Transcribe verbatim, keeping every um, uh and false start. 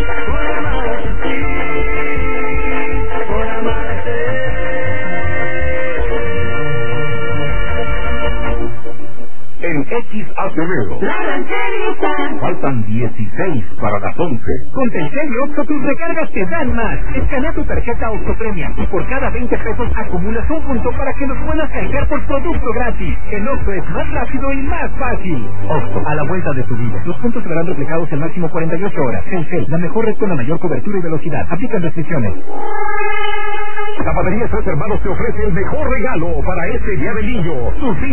En X Acevedo. La rancherita. Faltan dieciséis para las once. Con Telcel y Oxxo tus recargas te dan más. Escanea tu tarjeta Oxxo Premium y por cada veinte pesos acumulas un punto para que los puedas cargar por producto gratis. El Oxxo es más rápido y más fácil. Oxxo, a la vuelta de tu vida. Los puntos serán reflejados en máximo cuarenta y ocho horas. Telcel, la mejor red con la mayor cobertura y velocidad. Aplican restricciones. Zapatería Tres Hermanos te ofrece el mejor regalo para este Día del Niño. Tus